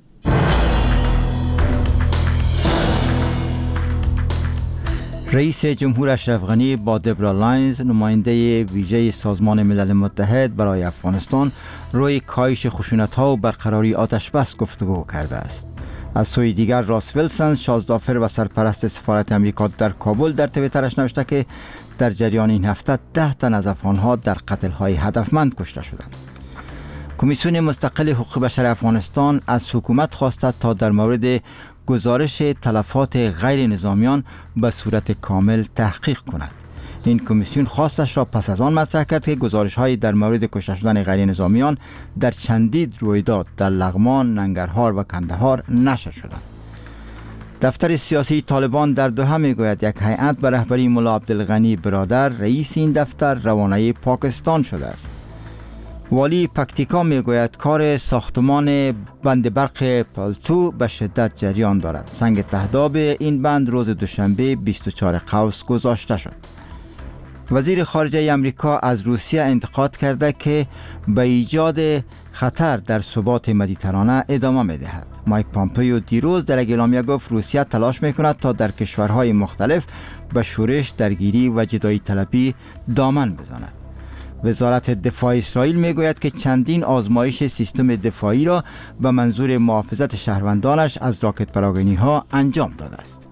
B: رئیس جمهور اشرف غنی با دبرا لاینز، نماینده ویژه سازمان ملل متحد برای افغانستان، روی کاهش خشونت‌ها و برقراری آتش بس گفتگو کرده است. از سوی دیگر راس ویلسون، شازدافر و سرپرست سفارت امریکا در کابل، در توییترش نوشته که در جریان این هفته ده تن از افغان‌ها در قتل‌های هدفمند کشته شدند. کمیسیون مستقل حقوق بشر افغانستان از حکومت خواسته تا در مورد گزارش تلفات غیر نظامیان به صورت کامل تحقیق کند. این کمیسیون خواستش را پس از آن مطرح کرد که گزارش‌های در مورد کشته شدن غیر نظامیان در چندین رویداد در لغمان، ننگرهار و کندهار نشر شدند. دفتر سیاسی طالبان در دوحه میگوید یک هیئت به رهبری ملا عبدالغنی برادر، رئیس این دفتر، روانه پاکستان شده است. والی پکتیکا میگوید کار ساختمان بند برق پالتو به شدت جریان دارد. سنگ تهداب این بند روز دوشنبه بیست و چهارم قوس گذاشته شد. وزیر خارجه امریکا از روسیه انتقاد کرده که به ایجاد خطر در ثبات مدیترانه ادامه می‌دهد. مایک پامپیو دیروز در اعلامیه گفت روسیه تلاش می‌کند تا در کشورهای مختلف به شورش، درگیری و جدایی طلبی دامن بزند. وزارت دفاع اسرائیل میگوید که چندین آزمایش سیستم دفاعی را به منظور محافظت شهروندانش از راکت پراگنی‌ها انجام داده است.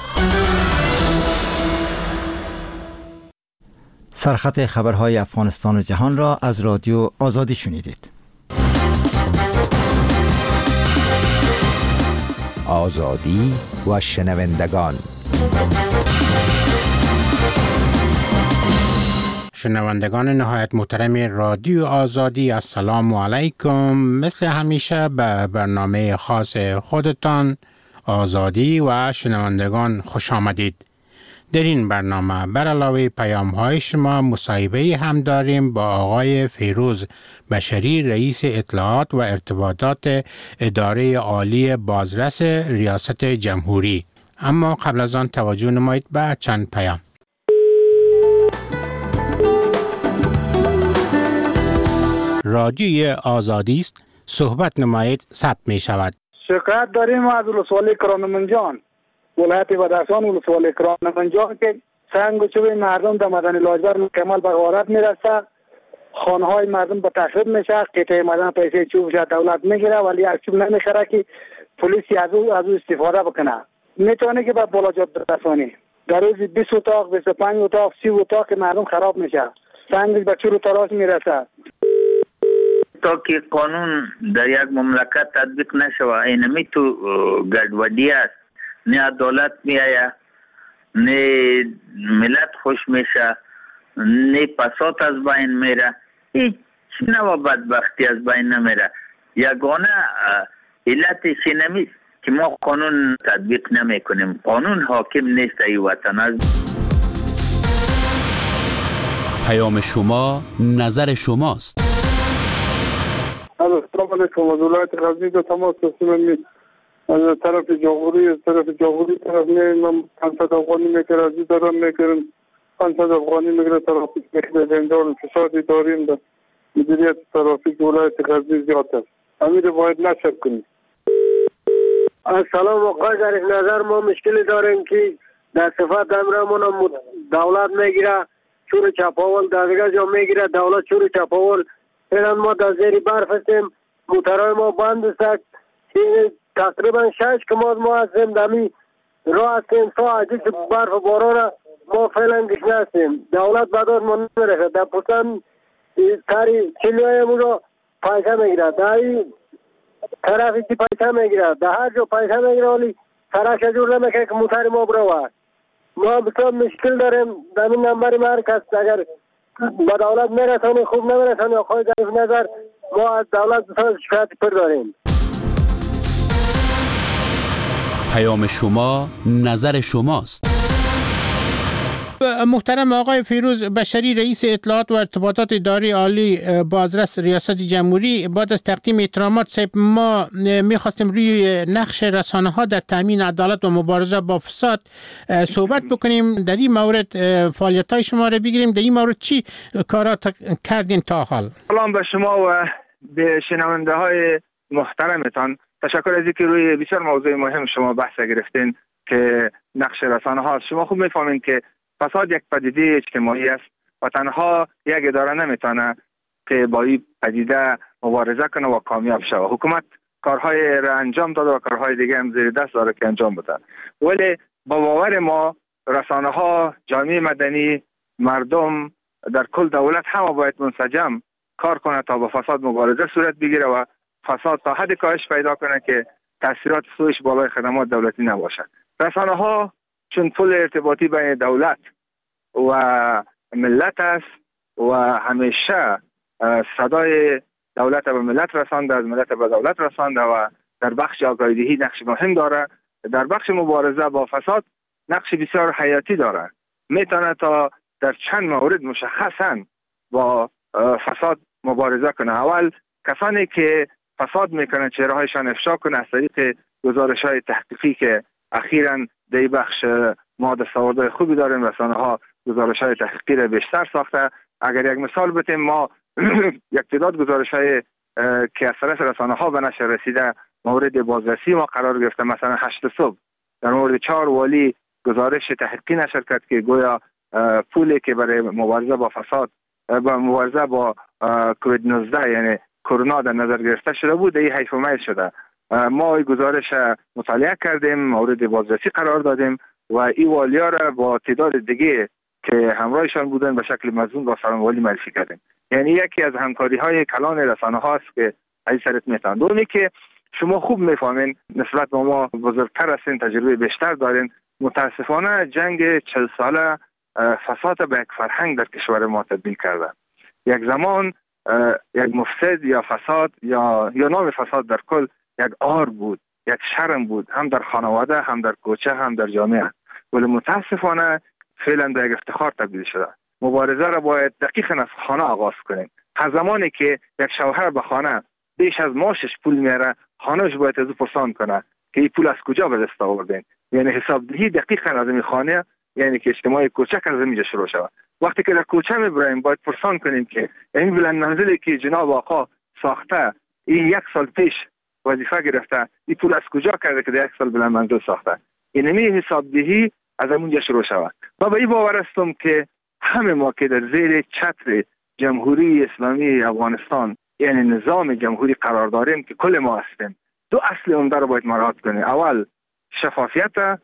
B: سرخط خبرهای افغانستان و جهان را از رادیو آزادی شنیدید.
F: آزادی و شنوندگان.
G: شنوندگان نهایت محترم رادیو آزادی، السلام علیکم. مثل همیشه به برنامه خاص خودتان آزادی و شنوندگان خوش آمدید. در این برنامه بر علاوه پیام های شما مصاحبه هم داریم با آقای فیروز بشری، رئیس اطلاعات و ارتباطات اداره عالی بازرس ریاست جمهوری. اما قبل از آن توجه نمایید به چند پیام. رادیوی آزادی است، صحبت نمایید، ثبت می شود.
H: شکایت داریم از ولسوالی کرانمنجان، ولایت بدخشان، ولسوالی کرانمنجان که سنگ و چوب مردم در مدن لاجبر مکمل به غارت میرسه، خانه های مردم به تخریب میشه، قطعه مدن پیسه چوب شد دولت میگیره ولی از چوب نمیخره که پلیسی از او از او استفاده بکنه. میتونه که به بالا جاده رسانی در روز بیست اتاق، بیست و پنج اتاق، سی اتاق که مردم خراب میشه، سنگ به چور و تراس میرسه.
I: تا که قانون در یک مملکت تطبیق نشوه، اینمی تو گډوډي است، نه عدالت میآید، نه ملت خوش میشه، نه فساد از بین میره، هیچ نوع بدبختی از بین نمیره. یگانه علتش اینمی که ما قانون تطبیق نمی کنیم. قانون حاکم نیست ای وطن. از
K: پیام شما نظر شماست.
J: السلام علیکم. از ولایت غزنی به تماس رسیدم. از طرف جمهوری از طرف جمهوری طرف میایم، پانصد افغانی میکرد از این دارم میکردم، پانصد افغانی میگیره ترافیک میکرد. اینجا فسادی داریم در مدیریت ترافیک ولایت غزنی زیاد است. امیر باید نشر کنیم.
M: السلام آقای، در این نظر ما مشکلی داریم که در صفت امرمون دولت میگیره چور چپاول، در دیگه جا میگیره دولت چور چپاول. اینان ما در زیر برف هستیم، موترهای ما بند است. تقریبا شش کماد ما هستیم دمی راه هستیم، تا عجیب برف و باران ما فعلا گشنه هستیم. دولت بداد ما نمیرسه. در پوستان تاری چلیهای مو را پیسه میگیره، در این طرفی که پیسه میگیره، در هر جا پیسه میگیره ولی سرک جور نمیکنه که موتر ما بروه. ما بسیار مشکل داریم. در این نمبر ما هر کس اگر با دولت میرسانی خوب نمیرسانی آقای در نظر ما از دولت بسیار شکایت پر داریم.
K: پیام شما نظر شماست.
G: محترم آقای فیروز بشری، رئیس اطلاعات و ارتباطات اداره عالی بازرس ریاست جمهوری، بعد از تقدیم احترامات صاحب، ما میخواستیم روی نقش رسانه ها در تامین عدالت و مبارزه با فساد صحبت بکنیم. در این مورد فعالیت های شما را بگیریم. در این مورد چی کارات کردین تا حال؟
L: سلام به شما و به شنونده های محترمتان. تشکر از اینکه روی بسیار موضوع مهم شما بحث گرفتین که نقش رسانه ها. شما خوب میفهمین که فساد یک پدیده اجتماعی است و تنها یک اداره نمیتونه که با این پدیده مبارزه کنه و کامیاب شود. حکومت کارهای را انجام داده و کارهای دیگه هم زیر دست داره که انجام بده، ولی با باور ما رسانه ها، جامعه مدنی، مردم در کل دولت همه باید منسجم کار کنه تا با فساد مبارزه صورت بگیره و فساد تا حد کاهش پیدا کنه که تاثیرات سویش بالای خدمات دولتی نباشه. رسانه ها چون پل ارتباطی بین دولت و ملت است و همیشه صدای دولت به ملت رسانده، از ملت به دولت رسانده و در بخش آگاهی‌دهی نقش مهم داره. در بخش مبارزه با فساد نقش بسیار حیاتی داره. میتونه تا در چند مورد مشخصا با فساد مبارزه کنه. اول کسانی که فساد میکنه چهرهایشان افشا کنه از طریق گزارش های تحقیقی که اخیراً در این بخش ما دستاوردهای خوبی داریم. رسانه ها گزارش های تحقیقی را بیشتر ساخته. اگر یک مثال بتیم، ما یک تعداد گزارش های که از طرف رسانه ها به نشر رسیده مورد بازرسی ما قرار گرفته. مثلا هشت صبح در مورد چهار والی گزارش تحقیقی نشر کرد که گویا پولی که برای مبارزه با فساد با مبارزه با کووید نوزده یعنی کرونا در نظر گرفته شده بود، این حیف و میل شده. ما این گزارش مطالعه کردیم، مورد بازرسی قرار دادیم و این والیا را با تعداد دیگه که همراهشان بودن به شکل مضمون با سرانوالی معرفی کردیم. یعنی یکی از همکاری های کلان رسانه هاست که از سرت میتونن. دومی که شما خوب میفهمین نسبت به ما بزرگتر هستین، تجربه بیشتر دارین. متاسفانه جنگ چهل ساله فساد به یک فرهنگ در کشور ما تبدیل کرده. یک زمان یک مفسد یا فساد یا یا نام فساد در کل یک عار بود، یک شرم بود، هم در خانواده، هم در کوچه، هم در جامعه. ولی متاسفانه فعلا به یک افتخار تبدیل شده. مبارزه را باید دقیقاً از خانه آغاز کنیم. هر زمانی که یک شوهر به خانه بیش از معاشش پول میاره، خانه‌اش باید از او پرسان کنه که این پول از کجا به دست آوردین. یعنی حسابدهی دقیقاً از این خانه، یعنی که اجتماع کوچک از اینجا شروع شود. وقتی که در کوچه میبریم باید پرسان کنیم که این بلند منزلی که جناب آقا ساخته، این یک سال پیش وظیفه گرفته، این پول از کجا کرده که در یک سال بلند منزل ساخته. اینمی حسابدهی از اونجا شروع شود. ما به این باور هستم که همه ما که در زیر چتر جمهوری اسلامی افغانستان یعنی نظام جمهوری قرار داریم که کل ما هستیم، دو اصل عمده رو باید مراعات کنیم. اول شفافیت،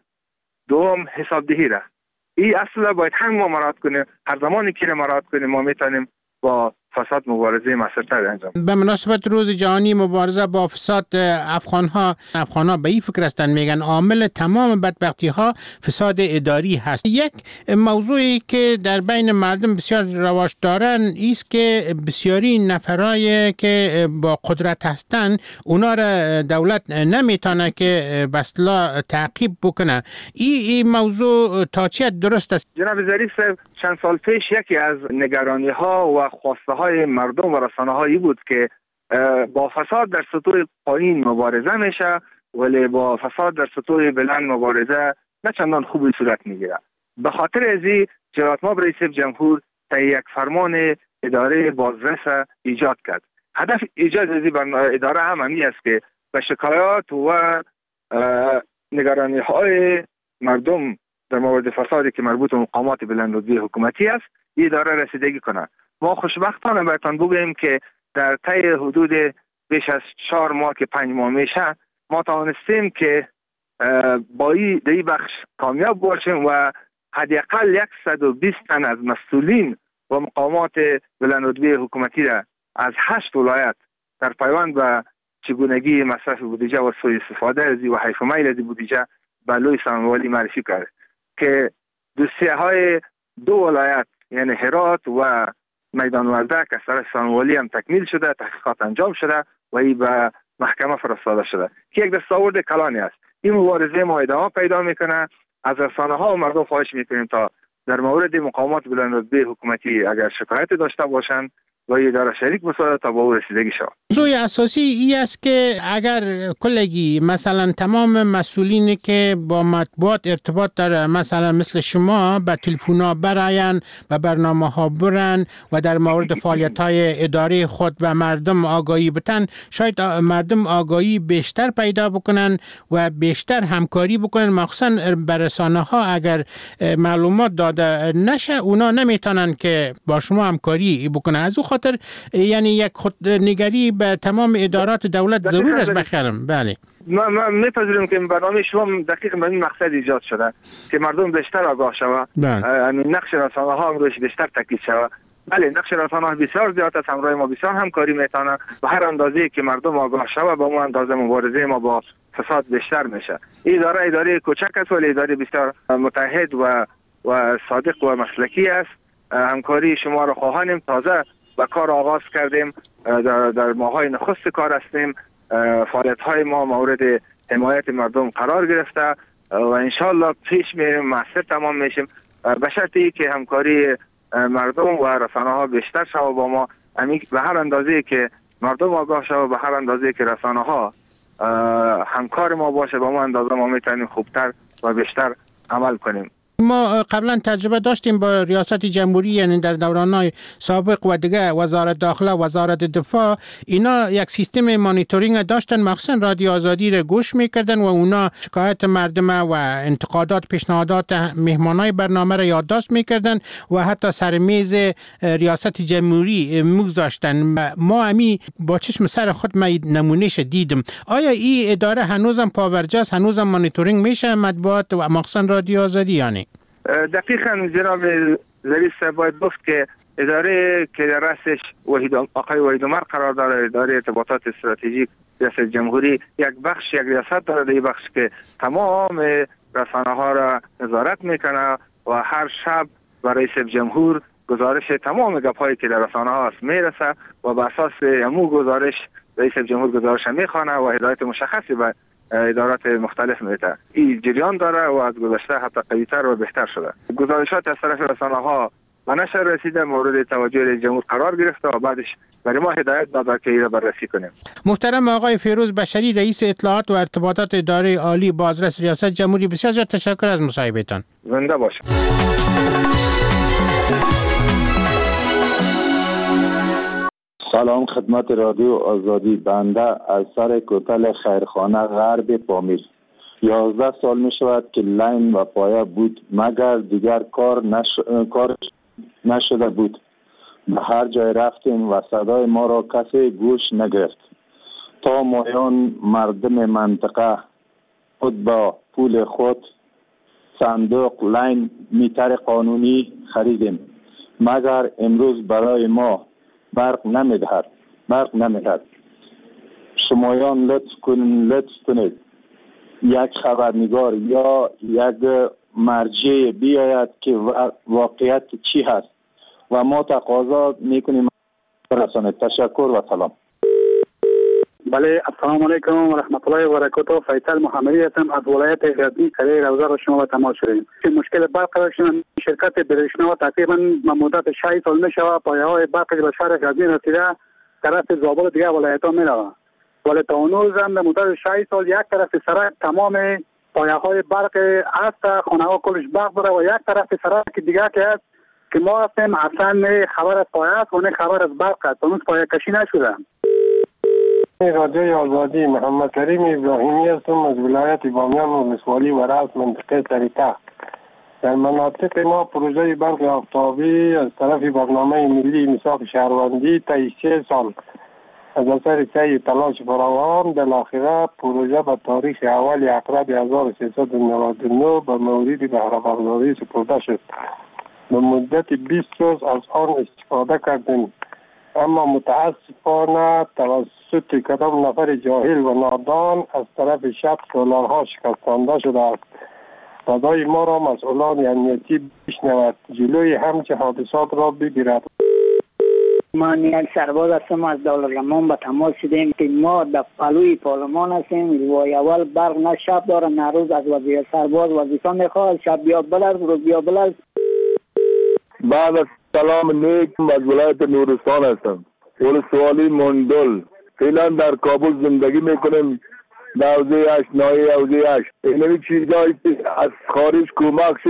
L: دوم حسابدهی را. این اصل باید هم ما مراعات کنیم. هر زمانی که مراعات کنیم ما میتونیم با فساد مبارزه موثرتر انجام.
G: به مناسبت روز جهانی مبارزه با فساد، افغان ها افغان ها به این فکر هستند، میگن عامل تمام بدبختی ها فساد اداری هست. یک موضوعی که در بین مردم بسیار رواج دارن است که بسیاری نفرایی که با قدرت هستند اونا را دولت نمیتونه که به اصطلاح تعقیب بکنه. این این موضوع تا چه درست است؟
L: جناب ظریف صاحب، چند سال پیش یکی از نگرانی ها و خواسته های مردم و رسانه هایی بود که با فساد در سطوح پایین مبارزه میشه ولی با فساد در سطوح بلند مبارزه نه چندان خوبی صورت میگیره. به خاطر ازی جلال مآب رئیس جمهور تا یک فرمان اداره بازرس ایجاد کرد. هدف ایجاد ازی اداره هم همی است که به شکایات و نگرانی های مردم در مورد فسادی که مربوط به مقامات بلندرتبه حکومتی است این اداره رسیدگی کنه. ما خوشبختانه بهتان بگوییم که در طی حدود بیش از چهار ماه که پنج ماه میشه ما توانستیم که با این در این بخش کامیاب باشیم و حداقل صد و بیست تن از مسئولین و مقامات بلندرتبه حکومتی را از هشت ولایت در پیوند به چگونگی مصرف بودجه و سوء استفاده از و حیف و میل از بودجه به لوی سرانوالی معرفی کرد که دوسیه های دو ولایت یعنی هرات و میدان وردک از طرف سرانوالی هم تکمیل شده، تحقیقات انجام شده و این به محکمه فرستاده شده که یک دستاورد کلانی است. این مبارزه ما ادامه پیدا میکنه. از رسانه ها و مردم خواهش میکنیم تا در مورد مقامات بلندرتبه حکومتی اگر شکایت داشته باشند و اداره شریک بسازد تا به او رسیدگی شود.
G: موضوع اساسی ای است که اگر کلگی مثلا تمام مسئولینی که با مطبوعات ارتباط داره مثلا مثل شما به تلفن‌ها براین و برنامه‌ها برن و در مورد فعالیت‌های اداره خود و مردم آگاهی بتن، شاید مردم آگاهی بیشتر پیدا بکنن و بیشتر همکاری بکنن. مخصوصا بر رسانه‌ها اگر معلومات داده نشه اونا نمیتونن که با شما همکاری بکنن. از او خاطر یعنی یک خودنگری به تمام ادارات دولت ضرور است بخیرم. بله
L: ما ما میپذیریم که برنامه شما دقیق به این مقصد ایجاد شده که مردم بیشتر آگاه شود، نقش رسانه ها روش بیشتر تاکید شود. بله نقش رسانه ها بسیار زیاد است، همراه ما بسیار همکاری میتونه و هر اندازه که مردم آگاه شود با اون اندازه مبارزه ما با فساد بیشتر میشه. این اداره اداره کوچک است ولی اداره بسیار متحد و و صادق و مسلکی است. همکاری شما را خواهانیم. تازه با کار آغاز کردیم، در, در ماهای نخست کار هستیم. فعالیت های ما مورد حمایت مردم قرار گرفته و انشالله پیش میریم، موثر تمام میشیم به شرطی که همکاری مردم و رسانه ها بیشتر شود با ما. به هر اندازه که مردم آگاه شود، به هر اندازه که رسانه ها همکار ما باشه، با ما اندازه ما میتونیم خوبتر و بیشتر عمل کنیم.
G: ما قبلا تجربه داشتیم با ریاست جمهوری، یعنی در دوران‌های سابق و دیگه وزارت داخله، وزارت دفاع، اینا یک سیستم مانیتورینگ داشتن، مخصوصا رادیو آزادی را گوش میکردن و اونا شکایت مردم و انتقادات، پیشنهادات مهمانای برنامه را یادداشت میکردن و حتی سر میز ریاست جمهوری میگذاشتن. ما امی با چشم سر خود ما نمونهش دیدم. آیا این اداره هنوزم پاورجا است، هنوزم مانیتورینگ میشه مطبوعات و مخصوصا رادیو آزادی؟ یعنی
L: دقیقاً جناب ظریف صاحب باید گفت که اداره که در رأسش وحید آقای وحید عمر قرار داره، اداره ارتباطات استراتژیک ریاست جمهوری، یک بخش یک ریاست داره، این بخش که تمام رسانه ها را نظارت میکنه و هر شب برای رئیس جمهور گزارش تمام گپ هایی که در رسانه ها است میرسه و بر اساس همون گزارش رئیس جمهور گزارش میخوانه و هدایت مشخصی به ادارات مختلف میده. این جریان داره و از گذشته حتی قوی‌تر و بهتر شده. گزارشات از طرف رسانه ها به نشر رسیده، مورد توجه رئیس جمهور قرار گرفته و بعدش برای ما هدایت داده که این را بررسی کنیم.
G: محترم آقای فیروز بشری، رئیس اطلاعات و ارتباطات اداره عالی بازرس ریاست جمهوری، بسیار زیاد تشکر از مصاحبهتان.
L: زنده باشید.
N: سلام خدمت رادیو آزادی. بنده از سر کوتل خیرخانه غرب پامیر. یازده سال می شود که لین و پایه بود مگر دیگر کار, نش... کار نشده بود. به هر جای رفتیم و صدای ما را کسی گوش نگرفت. تا مایان مردم منطقه خود با پول خود صندوق لین میتر قانونی خریدیم، مگر امروز برای ما برق نمیدهد برق نمیدهد. شمایان لطف کنید لطف کنید یک خبرنگار یا یک مرجع بیاید که واقعیت چی هست و ما تقاضا میکنیم برسانید. تشکر و سلام.
H: بله، السلام علیکم و رحمت الله و برکاته. فیصل محمدی هستم از ولایت غزنی. قریه روزه را شما تماس شدیم. مشکل برق داشتیم. شرکت برشنا تقریبا مدت شش سال میشوه پایه های برق به شهر غزنی رسیده، طرف زابل دیگه ولایت ها میروه، ولی تا اون روز هم مدت شش سال یک طرف سرک تمام پایه های برق است، خانه ها کلش برق داره و یک طرف سرک دیگه که است که ما هستیم اصلا خبر از پایه است و نه خبر از برق است. اون پایه کشی نشده.
O: رادیو آزادی، محمد کریم ابراهیمی هستم از ولایت بامیان ولسوالی و رأس منطقه طریقه. در مناطق ما پروژه برق آفتابی از طرف برنامه ملی میثاق شهروندی تا سه سال از اثر سعی تلاش فراوان بالاخره پروژه به تاریخ اول اکراب هزار و سیصد و نود و نه به مورد بهره برداری سپرده شد. به مدت بیست روز از آن استفاده کردیم، اما متاسفانه توسط کدام نفر جاهل و نادان از طرف شب سولارها شکستانده شده است. صدای ما را مسئولان امنیتی بشنود، جلوی همچه حادثات را بگیرد.
P: من یک سرباز هستم از دولت‌رمان به تماس شدیم که ما در پلوی پارلمان هستیم و اول برق نه شب داره نه روز. از وزیر سرباز وظیفه میخواد، شب بیا بلرز روز بیا بلرز.
Q: بعد از سلام نیک از ولایت نورستان هستم، ولسوالی مندل. فعلا در کابل زندگی میکنم، در حوزه هشت، ناحیه حوزه هشت. این چیزایی که از خارج کمک